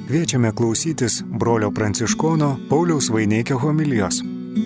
Kviečiame klausytis brolio pranciškono Pauliaus Vaineikio homilijos.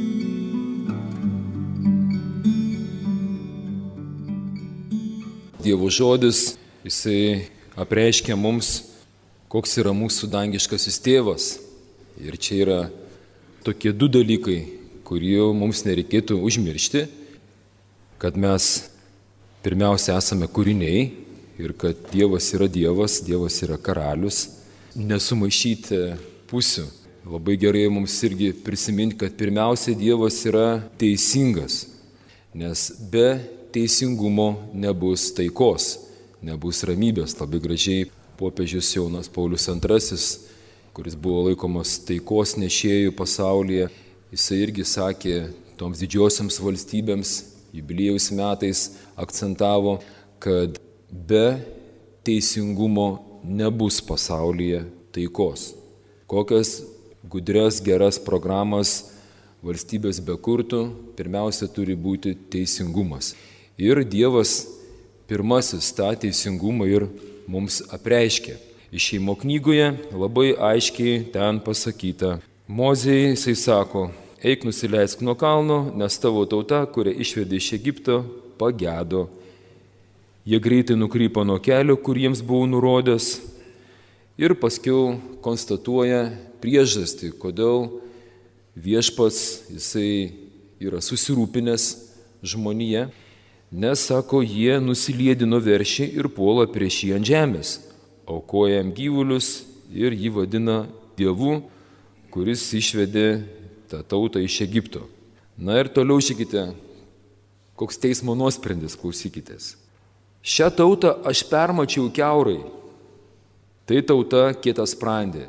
Dievo žodis, jisai apreiškia mums, koks yra mūsų dangiškasis tėvas. Ir čia yra tokie du dalykai, kurių mums nereikėtų užmiršti, kad mes pirmiausia esame kūriniai ir kad Dievas yra Dievas, Dievas yra karalius. Nesumaišyti pusių. Labai gerai mums irgi prisiminti, kad pirmiausia Dievas yra teisingas, nes be teisingumo nebus taikos, nebus ramybės. Labai gražiai popiežius Jonas Paulius II, kuris buvo laikomas taikos nešėjų pasaulyje, jisai irgi sakė toms didžiosiams valstybėms, jubiliejaus metais akcentavo, kad be teisingumo nebus pasaulyje taikos. Kokias gudrias, geras programas valstybės bekurtų, pirmiausia turi būti teisingumas. Ir Dievas pirmasis tą teisingumą ir mums apreiškė. Išėjimo knygoje labai aiškiai ten pasakyta. Mozei jisai sako, eik nusileisk nuo kalno, nes tavo tauta, kurią išvedė iš Egipto, pagedo. Jie greitai nukrypo nuo kelio, kur jiems buvo nurodęs, ir paskiau konstatuoja priežastį, kodėl viešpats jisai yra susirūpinęs žmonija, nes, sako, jie nusiliedino veršį ir puola prieš jį ant žemės, aukoja jam gyvulius ir jį vadina Dievu, kuris išvedė tą tautą iš Egipto. Na ir toliau žiūrėkite, koks teismo nuosprendis, klausykitės. Šią tautą aš permačiau kiaurai. Tai tauta kietasprandė.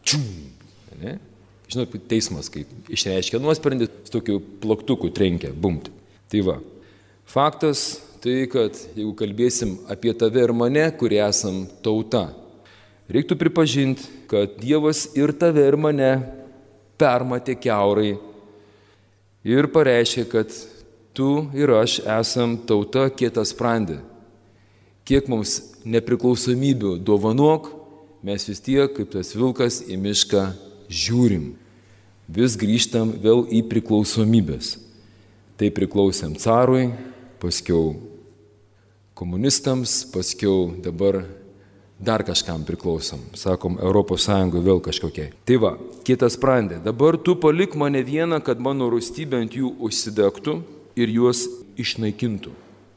Ne? Žinot, teismas, kaip išreiškia nuosprendį, su tokiu plaktuku trenkia, bumti. Tai va, faktas tai, kad jeigu kalbėsim apie tave ir mane, kurie esam tauta, reiktų pripažinti, kad Dievas ir tave ir mane permatė kiaurai ir pareiškė, kad tu ir aš esam tauta kietasprandė. Kiek mums nepriklausomybių dovanok, mes vis tiek, kaip tas vilkas, į mišką žiūrim. Vis grįžtam vėl į priklausomybės. Tai priklausėm carui, paskiau komunistams, paskiau dabar dar kažkam priklausom. Sakom, ES vėl kažkokiai. Tai va, kietasprandė. Dabar tu palik mane vieną, kad mano rūstybė ant jų užsidegtų ir juos išnaikintų.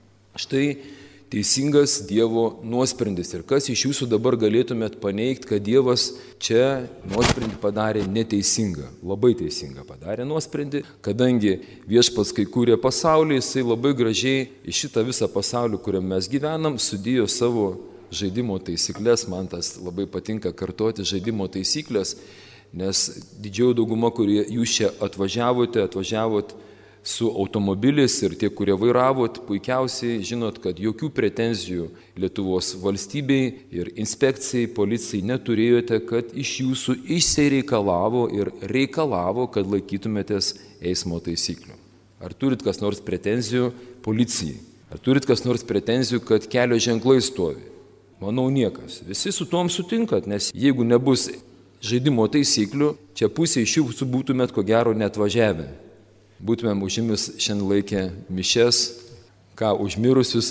Štai teisingas Dievo nuosprendis. Ir kas iš jūsų dabar galėtumėt paneigti, kad Dievas čia nuosprendį padarė neteisingą. Labai teisingą padarė nuosprendį, kadangi viešpats, kai kūrė pasaulį, jisai labai gražiai į šitą visą pasaulį, kuriam mes gyvenam, sudėjo savo žaidimo taisyklės. Man tas labai patinka kartoti žaidimo taisyklės, nes didžioji dauguma, kurie jūs čia atvažiavot su automobilis ir tie, kurie vairavot, puikiausiai žinot, kad jokių pretenzijų Lietuvos valstybei ir inspekcijai, policijai neturėjote, kad iš jūsų išsireikalavo ir reikalavo, kad laikytumėtės eismo taisyklių. Ar turit kas nors pretenzijų policijai? Ar turit kas nors pretenzijų, kad kelio ženklai stovi? Manau, niekas. Visi su tom sutinkat, nes jeigu nebus žaidimo taisyklių, čia pusė iš jūsų būtumėt ko gero netvažiavę. Būtumėm užimis šiandien laikę mišes, ką užmirusius,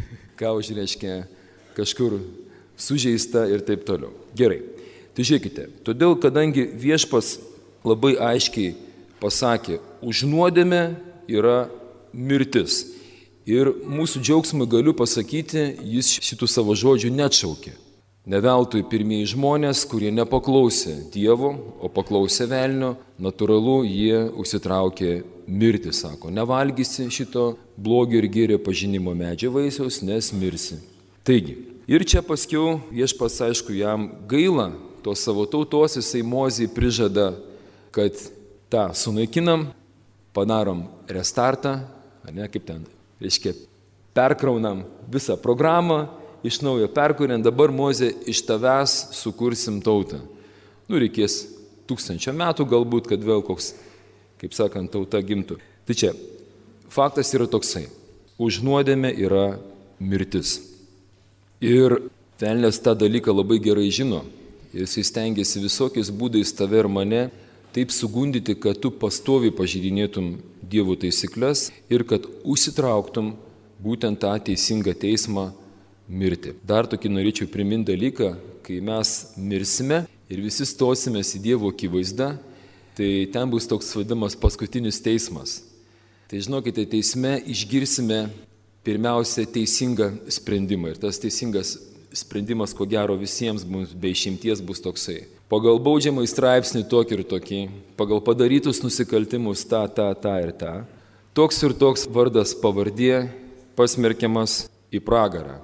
ką užreiškia kažkur sužeista ir taip toliau. Gerai, tai žiūrėkite, todėl, kadangi viešpats labai aiškiai pasakė, už nuodėmę yra mirtis. Ir mūsų džiaugsmui galiu pasakyti, jis šitų savo žodžių neatšaukė. Ne veltui pirmieji žmonės, kurie nepaklausė Dievo, o paklausė velnio, natūralu, jie užsitraukė mirtį, sako, nevalgysi šito blogio ir gėrio pažinimo medžio vaisiaus, nes mirsi. Taigi, ir čia paskiau viešpats, aišku, jam gaila tos savo tautos, jisai Mozei prižada, kad tą sunaikinam, padarom restartą, ne, kaip ten, reiškia, perkraunam visą programą, iš naujo perkuriant, dabar Mozė iš tavęs sukursim tautą. Reikės 1000 metų galbūt, kad vėl koks, kaip sakant, tauta gimtų. Tai čia, faktas yra toksai. Už nuodėmę yra mirtis. Ir velnias tą dalyką labai gerai žino. Ir jisai stengiasi visokiais būdais tave ir mane taip sugundyti, kad tu pastoviai pažeidinėtum Dievo taisyklės ir kad užsitrauktum būtent tą teisingą teismą mirti. Dar tokį norėčiau priminti dalyką, kai mes mirsime ir visi stosimės į Dievo akivaizdą, tai ten bus toks vadinamas paskutinis teismas. Tai žinokite, teisme išgirsime pirmiausia teisingą sprendimą. Ir tas teisingas sprendimas, ko gero visiems mums be išimties bus toksai. Pagal baudžiamąjį straipsnį tokį ir tokį, pagal padarytus nusikaltimus tą ir tą, toks ir toks vardas pavardė pasmerkiamas į pragarą.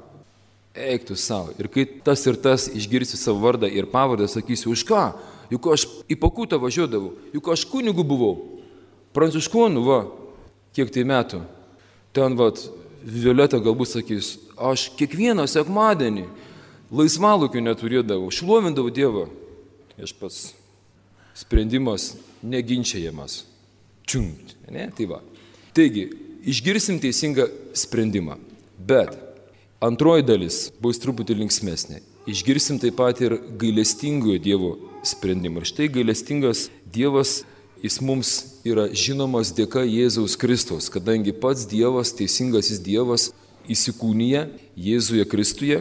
Eik tu savo. Ir kai tas ir tas išgirsi savo vardą ir pavardę, sakysi, už ką? Juk aš į Pakutą važiuodavau, juk aš kunigu buvau. Pranciškonu, kiek tai metų. Ten, Violeta galbūt sakys, aš kiekvieną sekmadienį laisvalaikių neturėdavau, šlovindavau Dievą. Aš pats sprendimas neginčiajamas. Čiungt, ne? Tai va. Taigi, išgirsim teisingą sprendimą, bet antroji dalis bus truputį linksmesnė. Išgirsim taip pat ir gailestingojo Dievo sprendimą. Ir štai gailestingas Dievas, jis mums yra žinomas dėka Jėzaus Kristaus, kadangi pats Dievas, teisingasis Dievas, įsikūnija Jėzuje Kristuje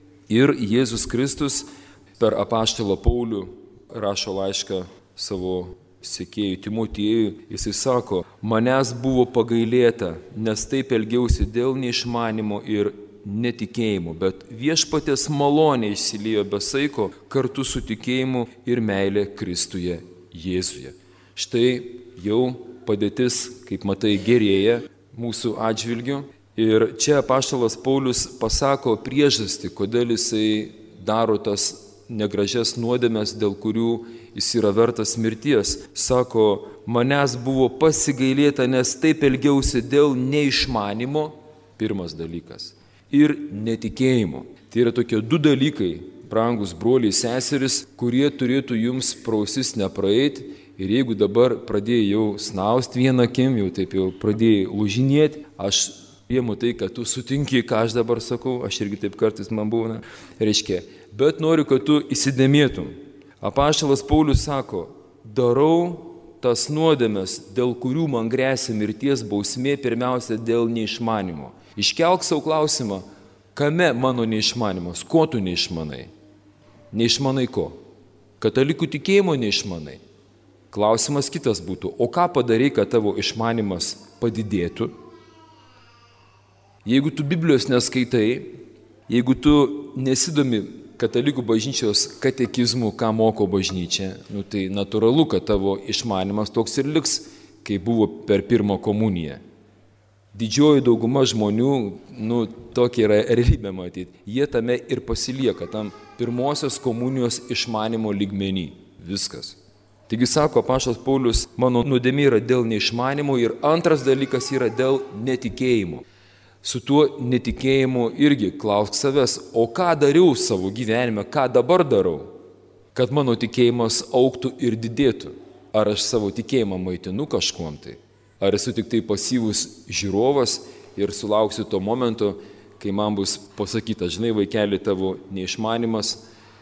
ir Jėzus Kristus per apaštalą Paulių rašo laišką savo sekėjui Timotiejui, jisai sako, manęs buvo pagailėta, nes taip elgiausi dėl neišmanimo ir netikėjimo, bet viešpaties malonė išsiliejo be saiko kartu su tikėjimu ir meilė Kristuje Jėzuje. Štai jau padėtis, kaip matai, gerėja mūsų atžvilgiu. Ir čia apaštalas Paulius pasako priežastį, kodėl jisai daro tas negražias nuodėmes, dėl kurių jis yra vertas mirties. Sako, manęs buvo pasigailėta, nes taip elgiausi dėl neišmanimo, pirmas dalykas, ir netikėjimo. Tai yra tokie du dalykai, brangus broliai seseris, kurie turėtų jums prausis nepraeiti. Ir jeigu dabar pradėjai jau snaust vieną akim, jau taip jau pradėjai lūžinėti, aš priimu tai, kad tu sutinki, ką aš dabar sakau, aš irgi taip kartais man būna, reiškia, bet noriu, kad tu įsidėmėtum. Apaštalas Paulius sako, darau tas nuodėmes, dėl kurių man gresia mirties bausmė, pirmiausia dėl neišmanimo. Iškelk savo klausimą, kame mano neišmanimas, ko tu neišmanai? Neišmanai ko? Katalikų tikėjimo neišmanai. Klausimas kitas būtų, o ką padarai, kad tavo išmanimas padidėtų? Jeigu tu Biblijos neskaitai, jeigu tu nesidomi katalikų bažnyčios katekizmų, ką moko bažnyčia, tai natūralu, kad tavo išmanimas toks ir liks, kai buvo per pirmą komuniją. Didžioji dauguma žmonių, tokia yra realybė matyti, jie tame ir pasilieka, tam pirmosios komunijos išmanimo lygmenį. Viskas. Taigi sako apaštalas Paulius, mano nuodėmė yra dėl neišmanimo ir antras dalykas yra dėl netikėjimo. Su tuo netikėjimu irgi klausk savęs, o ką dariau savo gyvenime, ką dabar darau, kad mano tikėjimas augtų ir didėtų. Ar aš savo tikėjimą maitinu kažkuom tai? Ar esu tik tai pasyvus žiūrovas ir sulauksiu to momento, kai man bus pasakyta, žinai, vaikeli, tavo neišmanimas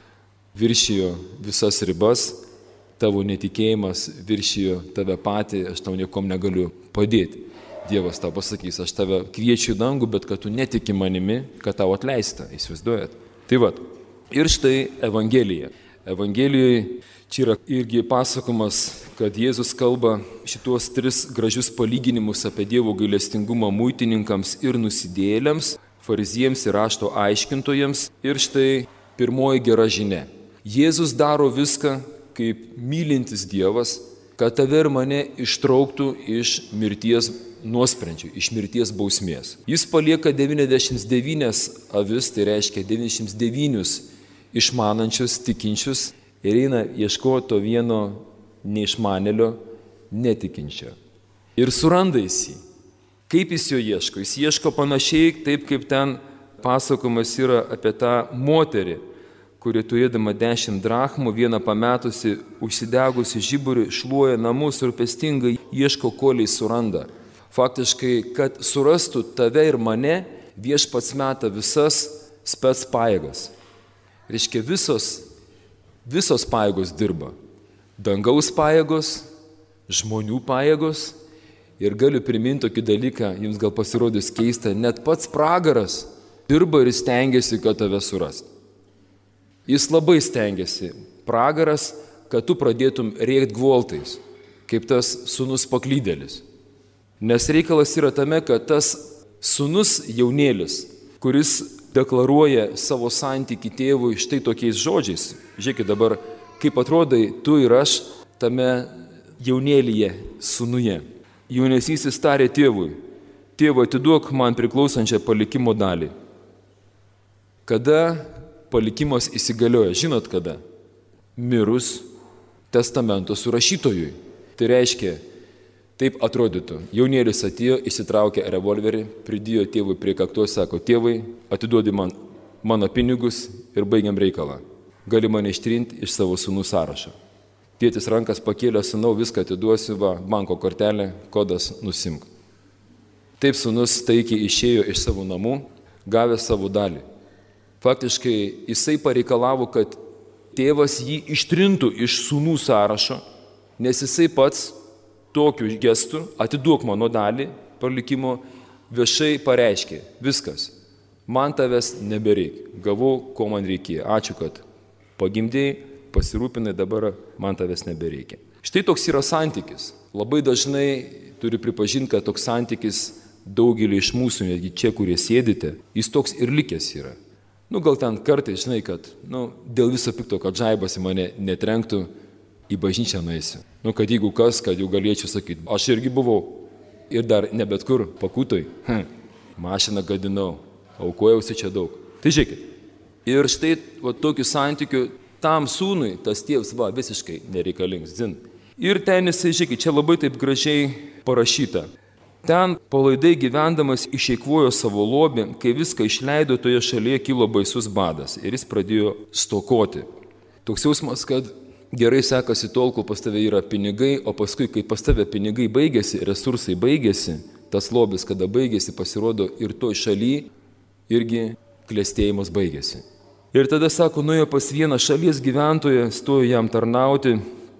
viršijo visas ribas, tavo netikėjimas viršijo tave patį, aš tau niekom negaliu padėti. Dievas tau pasakys, aš tave kviečiu į dangų, bet kad tu netiki manimi, kad tau atleista, įsivaizduojat. Tai vat. Ir štai Evangelija. Evangelijoje čia yra irgi pasakomas, kad Jėzus kalba šitos 3 gražius palyginimus apie Dievo gailestingumą muitininkams ir nusidėjėliams, fariziejams ir rašto aiškintojams. Ir štai pirmoji gera žinia. Jėzus daro viską, kaip mylintis Dievas, kad tave ir mane ištrauktų iš mirties nuosprendžių, iš mirties bausmės. Jis palieka 99 avis, tai reiškia 99 išmanančius, tikinčius ir eina ieškoti to vieno neišmanėlio, netikinčio. Ir suranda jį. Kaip jis jo ieško? Jis ieško panašiai, taip kaip ten pasakomas yra apie tą moterį, kuri turėdama 10 drachmų, vieną pametusi, užsidegusi žiburį, šluoja namus ir rūpestingai ieško, kol jis suranda. Faktiškai, kad surastų tave ir mane, Viešpats meta visas spec pajėgas. Reiškia, visos Visos pajėgos dirba. Dangaus pajėgos, žmonių pajėgos. Ir galiu priminti tokį dalyką, jums gal pasirodys keista, net pats pragaras dirba ir stengiasi, kad tave surast. Jis labai stengiasi. Pragaras, kad tu pradėtum rėkt gvoltais, kaip tas sūnus paklydėlis. Nes reikalas yra tame, kad tas sūnus jaunėlis, kuris deklaruoja savo santykį tėvui štai tokiais žodžiais. Žiūrėkit dabar, kaip atrodai tu ir aš tame jaunėlyje sūnuje. Jaunesnysis tarė tėvui, tėvui atiduok man priklausančią palikimo dalį. Kada palikimas įsigalioja? Žinot kada? Mirus testamento surašytojui. Tai reiškia, taip atrodytų. Jaunėlis atėjo, įsitraukė revolverį, pridėjo tėvui prie kaktos, sako, tėvai, atiduodi man mano pinigus ir baigiam reikalą. Gali mane ištrinti iš savo sūnų sąrašo. Tėtis rankas pakėlė, sūnau, viską atiduosiu, va, banko kortelė, kodas, nusimk. Taip sūnus taikiai išėjo iš savo namų, gavęs savo dalį. Faktiškai jisai pareikalavo, kad tėvas jį ištrintų iš sūnų sąrašo, nes jisai pats tokiu gestu atiduok mano dalį palikimo viešai pareiškė. Viskas, man tavęs nebereik, gavau, ko man reikėjo. Ačiū, kad pagimdėjai, pasirūpinai, dabar man tavęs nebereikia. Štai toks yra santykis. Labai dažnai turiu pripažinti, kad toks santykis daugelį iš mūsų, netgi čia, kurie sėdite, jis toks ir likęs yra. Gal ten kartais, žinai, kad dėl viso pikto, kad žaibas į mane netrenktų, į bažnyčią nueisiu. Kad jeigu kas, kad jau galėčiau sakyti, aš irgi buvau ir dar ne bet kur pakutoj, mašiną gadinau, aukojausi čia daug. Tai žiūrėkit. Ir štai tokiu santykiu tam sūnui tas tėvas visiškai nereikalings. Zin. Ir ten jisai, žiūrėkit, čia labai taip gražiai parašyta. Ten palaidai gyvendamas išeikvojo savo lobį, kai viską išleido, toje šalyje kilo baisus badas ir jis pradėjo stokoti. Toks jausmas, kad gerai sekasi tol, kol pas tave yra pinigai, o paskui, kai pas tave pinigai baigėsi, resursai baigėsi, tas lobis, kada baigėsi, pasirodo ir toj šaly irgi klestėjimas baigėsi. Ir tada, sako, nuėjo pas vieną šalies gyventoją, stojo jam tarnauti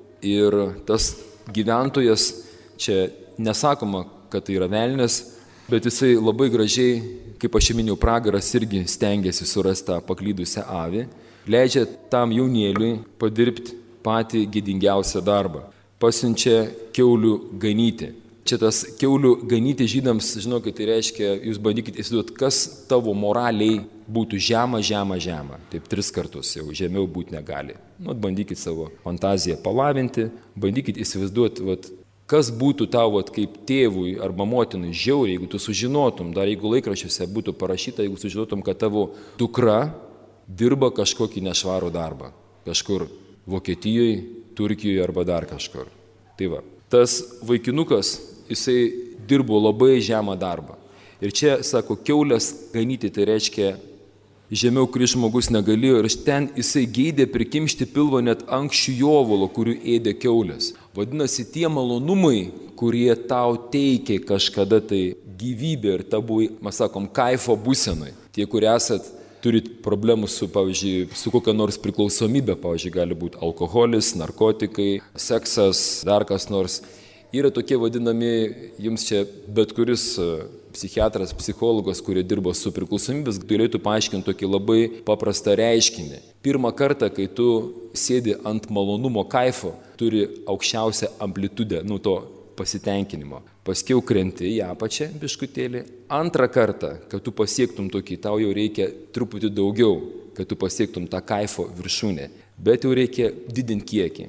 ir tas gyventojas, čia nesakoma, kad tai yra velnias, bet jisai labai gražiai, kaip aš minėjau, pragaras irgi stengiasi surasti tą paklydusią avį, leidžia tam jaunėliui padirbti patį gėdingiausią darbą. Pasiunčia kiaulių ganyti. Čia tas kiaulių ganyti žydams, žinokit, tai reiškia, jūs bandykite įsivaizduoti, kas tavo moraliai būtų žema. Taip 3 kartus jau žemiau būti negali. Bandykit savo fantaziją palavinti, bandykit įsivaizduoti, kas būtų tavo kaip tėvui arba motinai žiauriai, jeigu tu sužinotum, dar jeigu laikraščiuose būtų parašyta, jeigu sužinotum, kad tavo dukra dirba kažkokį nešvarų darbą. Kažkur Vokietijoje, Turkijoje arba dar kažkur. Tai va, tas vaikinukas, jisai dirbo labai žemą darbą. Ir čia, sako, kiaulės ganyti, tai reiškia, žemiau kuris žmogus negalėjo ir ten jisai geidė prikimšti pilvo net ankščių jovalo, kurių ėdė kiaulės. Vadinasi, tie malonumai, kurie tau teikė kažkada tai gyvybė ir ta buvai, mes sakom, kaifo būsenai. Tie, kurie turit problemų su, pavyzdžiui, su kokia nors priklausomybė, pavyzdžiui, gali būti alkoholis, narkotikai, seksas, dar kas nors. Yra tokie vadinami, jums čia bet kuris psichiatras, psichologas, kurie dirbo su priklausomybės, galėtų paaiškinti tokį labai paprastą reiškinį. Pirmą kartą, kai tu sėdi ant malonumo kaifo, turi aukščiausią amplitudę, to pasitenkinimo. Paskiau krenti į apačią biškutėlį. Antrą kartą, kad tu pasiektum tokį, tau jau reikia truputį daugiau, kad tu pasiektum tą kaifo viršūnę. Bet jau reikia didinti kiekį.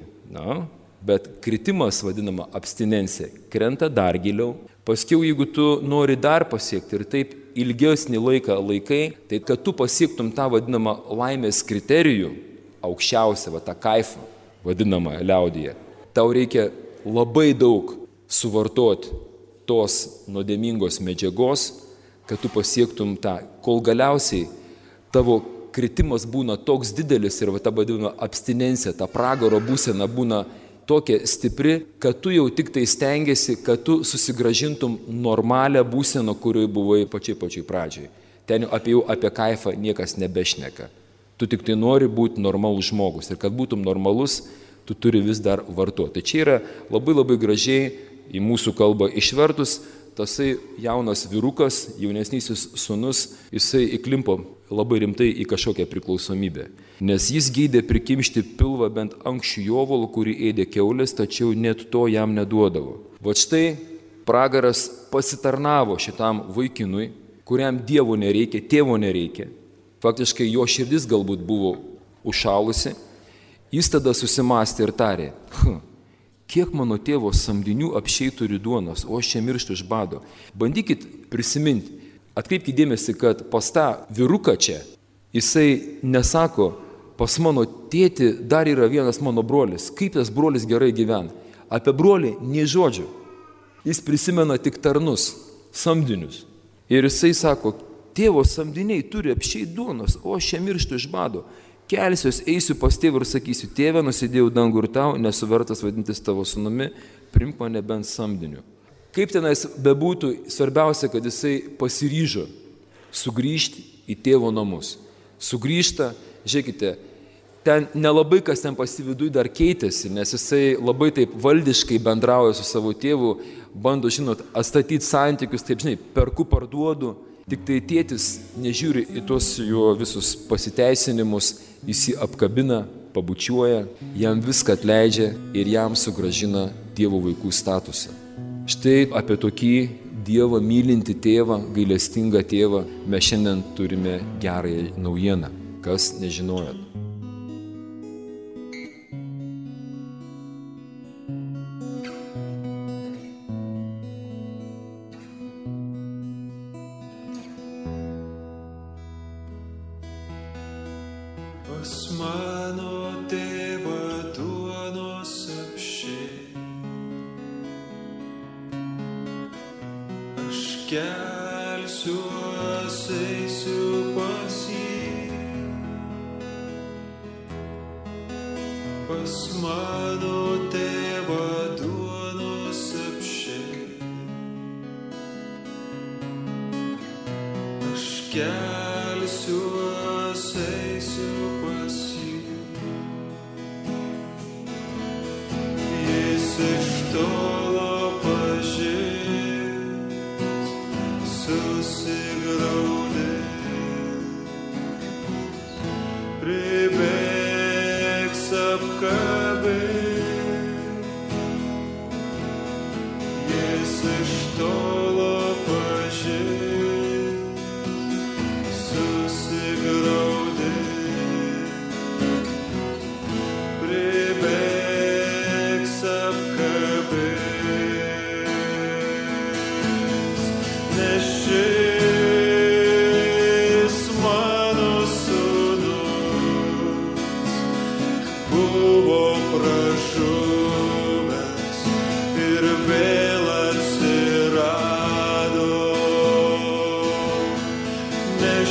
Bet kritimas, vadinama abstinencija, krenta dar giliau. Paskiau, jeigu tu nori dar pasiekti ir taip ilgesnį laiką laikai, tai kad tu pasiektum tą vadinamą laimės kriterijų, aukščiausią, tą kaifą, vadinamą liaudyje, tau reikia labai daug suvartoti tos nuodėmingos medžiagos, kad tu pasiektum tą, kol galiausiai tavo kritimas būna toks didelis ir ta vadinama abstinencija, ta pragaro būsena būna tokia stipri, kad tu jau tik tai stengiasi, kad tu susigrąžintum normalią būseną, kurioje buvai pačiai pradžiai. Ten apie kaifą niekas nebešneka. Tu tik tai nori būti normalus žmogus. Ir kad būtum normalus, tu turi vis dar vartoti. Tai čia yra labai labai gražiai į mūsų kalbą išvertus, tasai jaunas vyrukas, jaunesnysis sūnus, jisai įklimpo labai rimtai į kažkokią priklausomybę. Nes jis geidė prikimšti pilvą bent ankščių jovalų, kurį ėdė kiaulės, tačiau net to jam neduodavo. Va štai pragaras pasitarnavo šitam vaikinui, kuriam Dievo nereikia, tėvo nereikia. Faktiškai jo širdis galbūt buvo užšalusi. Jis tada susimastė ir tarė, kiek mano tėvo samdinių apsčiai turi duonos, o aš čia mirštu iš bado. Bandykit prisiminti, atkreipkite dėmesį, kad pas tą vyruką čia, jisai nesako, pas mano tėtį dar yra vienas mano brolis, kaip tas brolis gerai gyvena. Apie brolį nė žodžio. Jis prisimena tik tarnus, samdinius. Ir jisai sako, tėvo samdiniai turi apsčiai duonos, o aš čia mirštu iš bado. Kelsiuos, eisiu pas tėvą ir sakysiu, tėve, nusidėjau dangų ir tau, nesu vertas vadintis tavo sūnumi, primk mane bent samdiniu. Kaip tenais bebūtų, svarbiausia, kad jisai pasiryžo sugrįžti į tėvo namus. Sugrįžta, žiūrėkite, ten nelabai kas ten pasividuj dar keitėsi, nes jisai labai taip valdiškai bendrauja su savo tėvu, bando, atstatyti santykius, taip, perku, parduodu. Tik tai tėtis nežiūri į tuos jo visus pasiteisinimus, jis jį apkabina, pabučiuoja, jam viską atleidžia ir jam sugrąžina Dievo vaikų statusą. Štai apie tokį Dievą mylintį tėvą, gailestingą tėvą mes šiandien turime gerąją naujieną, kas nežinojot. Pas mano tėvą duonos apsčiai, aš kelsiuos, eisiu pas jį. Pas mano tėvą duonos apsčiai, aš kelsiuos, eisiu pas jį. Jis iš tolo pažins, susigraudės, pribėgs apkabins. Jis iš tolo pažins, susigraudės, pribėgs apkabins. Nes šis mano sūnus buvo pražuvęs ir vėl atsirado. Nes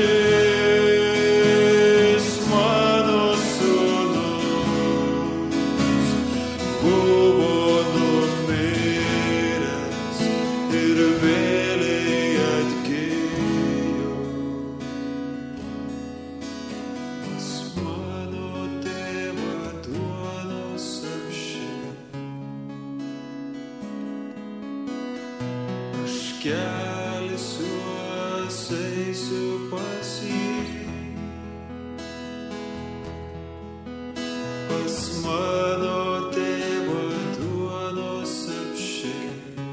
šis mano sūnus buvo numiręs ir vėliai atgijo. Pas mano tėvą duonos apsčiai, aš kelsiuos, eisiu pas jį. Pas mano tėvą duonos apsčiai,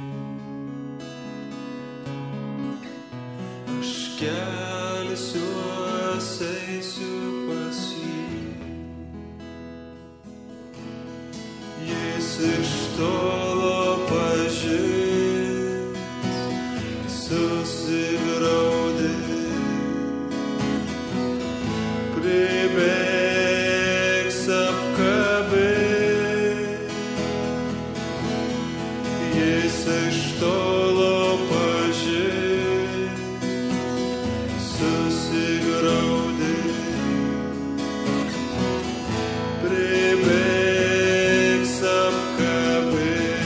aš kelsiuos, eisiu pas jį. Jis iš tolo pažins, susigraudės, pribėgs apkabins. Jis iš tolo pažins, susigraudės, pribėgs apkabins.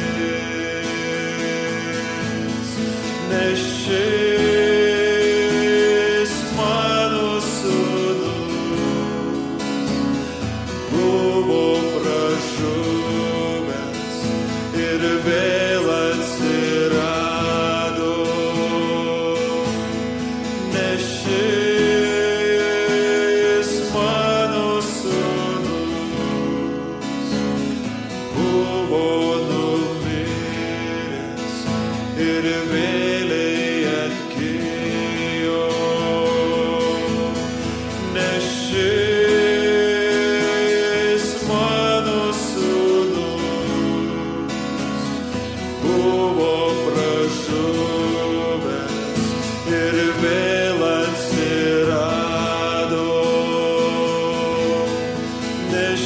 nes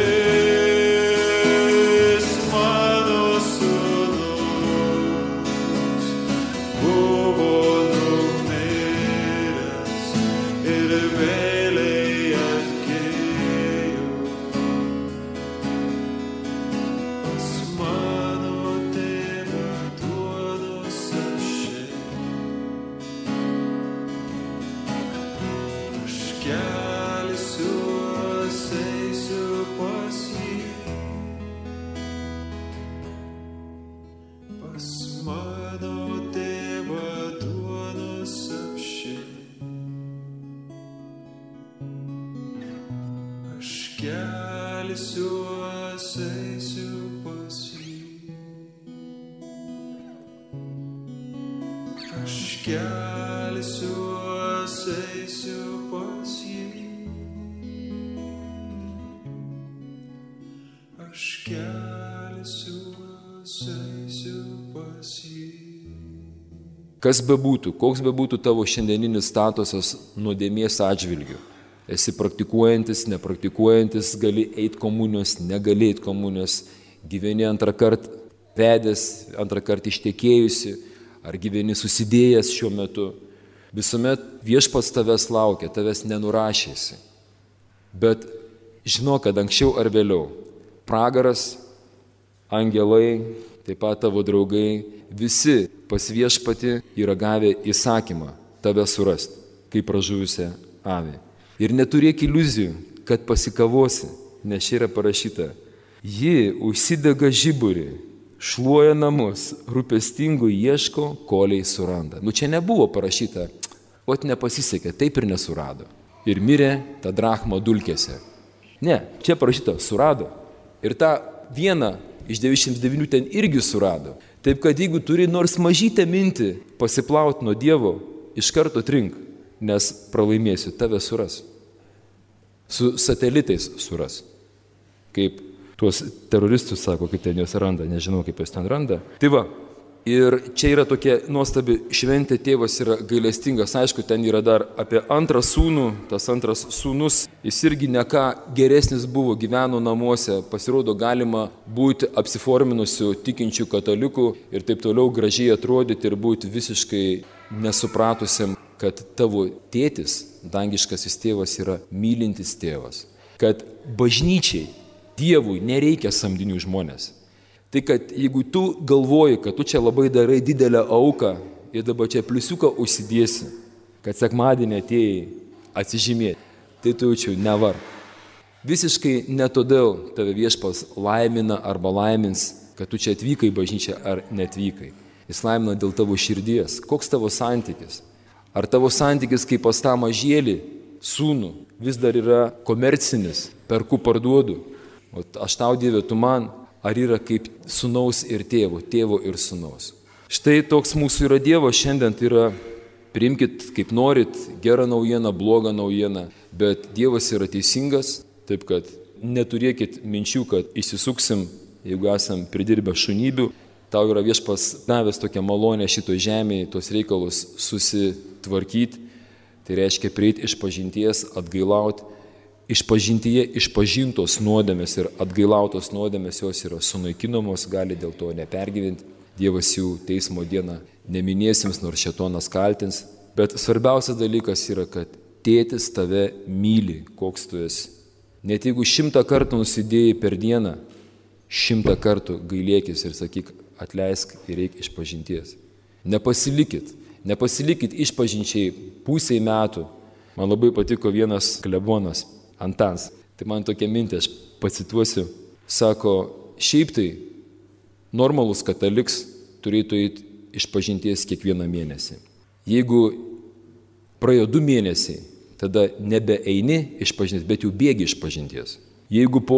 šis mano sūnus buvo numiręs ir vėliai atgėjo. Pas mano tėvą duonos apsčiai. Aš kelsiuos, eisiu pas jį. Pas mano tėvą duonos apsčiai. Aš kelsiuos, eisiu pas jį. Aš kelsiuos, eisiu pas jį. Aš kelsiuos, eisiu pas jį. Kas bebūtų, koks bebūtų tavo šiandieninis statusas nuodėmės atžvilgiu. Esi praktikuojantis, nepraktikuojantis, gali eiti komunijos, negali eiti komunijos, gyveni antrą kartą vedęs, antrą kartą ištekėjusi, ar gyveni susidėjęs šiuo metu. Visuomet Viešpats tavęs laukia, tavęs nenurašėsi. Bet žinok, kad anksčiau ar vėliau pragaras, angelai, taip pat tavo draugai, visi pas Viešpatį yra gavę įsakymą tave surasti, kaip pražuvusią avį. Ir neturėk iliuzijų, kad pasikavosi, nes čia yra parašyta. Ji užsidega žiburį, šluoja namus, rūpestingų ieško, koliai suranda. Čia nebuvo parašyta, nepasisekė, taip ir nesurado. Ir mirė tą drachmą dulkėse. Ne, čia parašyta, surado. Ir tą vieną iš 99 ten irgi surado. Taip kad jeigu turi nors mažytę mintį pasiplauti nuo Dievo, iš karto trink, nes pralaimėsiu, tave suras. Su satelitais suras. Kaip tuos teroristus sako, kaip ten juos randa, nežinau, kaip juos ten randa. Tai va, ir čia yra tokia nuostabi šventė, tėvas yra gailestingas, aišku, ten yra dar apie antrą sūnų, tas antras sūnus, jis irgi ne ką geresnis buvo, gyveno namuose, pasirodo galima būti apsiforminusiu tikinčių katalikų ir taip toliau gražiai atrodyti ir būti visiškai nesupratusiam, kad tavo tėtis, dangiškasis tėvas, yra mylintis tėvas, kad bažnyčiai, Dievui nereikia samdinių žmonės. Tai kad jeigu tu galvoji, kad tu čia labai darai didelę auką ir dabar čia pliusiuką užsidėsi, kad sekmadienį atėjai atsižymėti, tai tu jaučiu nevar. Visiškai ne todėl tave Viešpats laimina arba laimins, kad tu čia atvykai į bažnyčią ar netvykai. Jis laimina dėl tavo širdies. Koks tavo santykis? Ar tavo santykis kaip pas tą mažėlį, sūnų, vis dar yra komercinis, perku parduodu, o aš tau Dieve, tu man, ar yra kaip sūnaus ir tėvo, tėvo ir sūnaus. Štai toks mūsų yra Dievas šiandien, tai yra, priimkit kaip norit, gerą naujieną, blogą naujieną, bet Dievas yra teisingas, taip kad neturėkit minčių, kad įsisuksim, jeigu esam pridirbę šunybių, tau yra Viešpas davęs tokią malonę šito žemėje, tos reikalus susitvarkyti, tai reiškia prieiti iš pažinties, atgailauti. Išpažintyje išpažintos nuodėmės ir atgailautos nuodėmės jos yra sunaikinamos, gali dėl to nepergyventi. Dievas jų teismo dieną neminėsims, nors šėtonas kaltins. Bet svarbiausias dalykas yra, kad tėtis tave myli, koks tu esi. Net jeigu 100 kartų nusidėjai per dieną, 100 kartų gailėkis ir sakyk, atleisk ir reik išpažinties. Nepasilikit išpažinčiai pusei metų. Man labai patiko vienas klebonas, Antans. Tai man tokia mintė, aš pacituosiu. Sako, šiaip tai normalus kataliks turėtų eiti išpažinties kiekvieną mėnesį. Jeigu praėjo 2 mėnesiai, tada nebeeini išpažinties, bet jau bėgi išpažinties. Jeigu po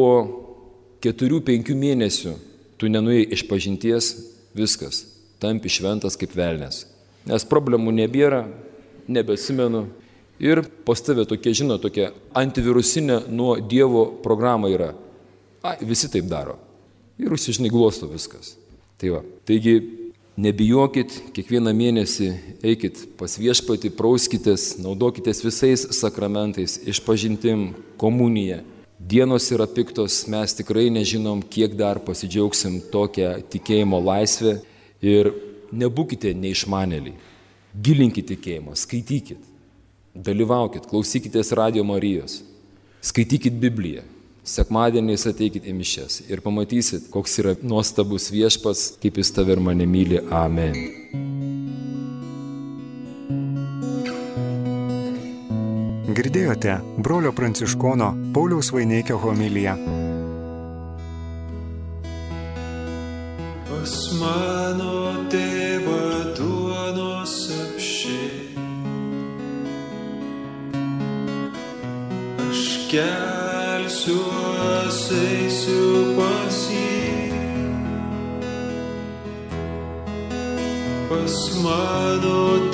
4-5 mėnesių tu nenuėjai išpažinties, viskas, tampi šventas kaip velnias. Nes problemų nebėra, nebesimenu. Ir pas tave tokia antivirusinė nuo Dievo programa yra. Visi taip daro. Ir užsižinai glosto viskas. Tai va. Taigi, nebijokit, kiekvieną mėnesį eikit pas Viešpatį, prauskitės, naudokitės visais sakramentais, išpažintim, komunija. Dienos yra piktos, mes tikrai nežinom, kiek dar pasidžiaugsim tokią tikėjimo laisvę ir nebūkite neišmanėliai. Gilinkite tikėjimą, skaitykit, dalyvaukit, klausykitės Radio Marijos, skaitykit Bibliją, sekmadieniais ateikit į mišias ir pamatysit, koks yra nuostabus Viešpats, kaip jis tave ir mane myli. Amen. Girdėjote brolio Pranciškono Pauliaus Vaineikio homiliją. Pas mano tėvą duonos apsčiai, aš kelsiuos, eisiu pas jį. Pas mano